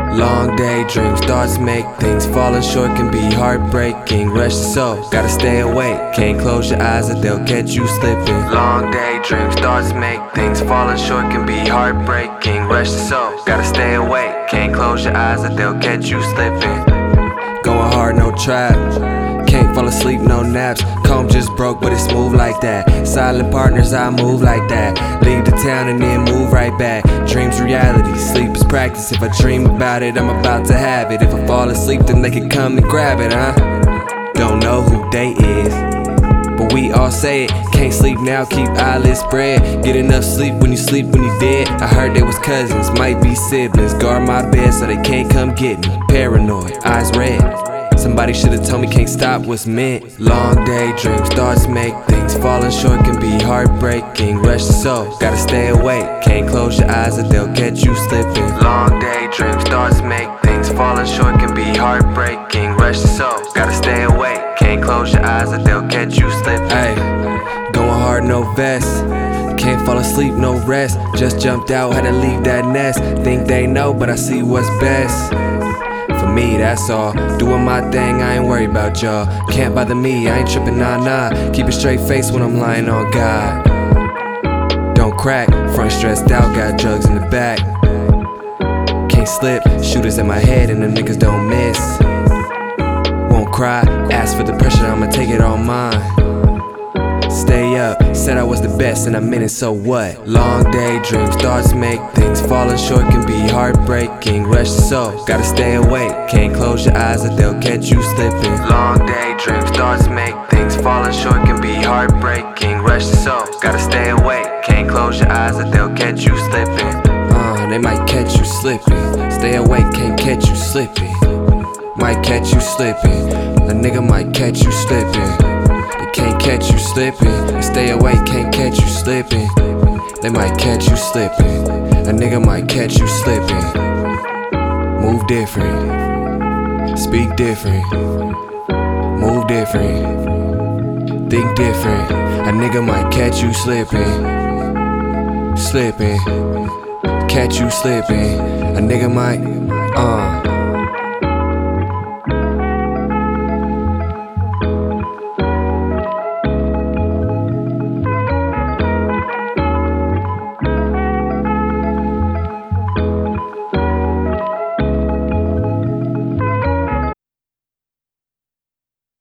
Long daydreams, thoughts make things. Falling short can be heartbreaking. Rush the soul, gotta stay awake. Can't close your eyes or they'll catch you slipping. Long daydreams, thoughts make things. Falling short can be heartbreaking. Rush the soul, gotta stay awake. Can't close your eyes or they'll catch you slipping. Going hard, no trap. Can't fall asleep, no naps. Comb just broke, but it's smooth like that. Silent partners, I move like that. Leave the town and then move right back. Dreams reality, sleep is practice. If I dream about it, I'm about to have it. If I fall asleep, then they can come and grab it, huh? Don't know who they is, but we all say it. Can't sleep now, keep eyelids spread. Get enough sleep when you dead. I heard they was cousins, might be siblings. Guard my bed so they can't come get me. Paranoid, eyes red. Somebody should've told me can't stop what's meant. Long daydreams, thoughts make things. Falling short can be heartbreaking. Rush the soul, gotta stay awake. Can't close your eyes or they'll catch you slipping. Long daydreams, thoughts make things. Falling short can be heartbreaking. Rush the soul, gotta stay awake. Can't close your eyes or they'll catch you slipping. Ay, going hard, no vest. Can't fall asleep, no rest. Just jumped out, had to leave that nest. Think they know, but I see what's best. For me, that's all. Doing my thing, I ain't worried about y'all. Can't bother me, I ain't tripping, nah. Keep a straight face when I'm lying on God. Don't crack, front stressed out, got drugs in the back. Can't slip, shooters at my head and the niggas don't miss. Won't cry, ask for the pressure, I'ma take it all mine. Stay up, said I was the best and I meant it, so what? Long daydreams, thoughts make things. Falling short can be heartbreaking. Rush the soul, gotta stay awake. Can't close your eyes or they'll catch you slipping. Long daydreams, thoughts make things. Falling short can be heartbreaking. Rush the soul, gotta stay awake. Can't close your eyes or they'll catch you slipping. They might catch you slipping. Stay awake, can't catch you slipping. Might catch you slipping. A nigga might catch you slipping. Can't catch you slipping. Stay awake, can't catch you slipping. They might catch you slipping. A nigga might catch you slipping. Move different, speak different, move different, think different. A nigga might catch you slipping, catch you slipping. A nigga might,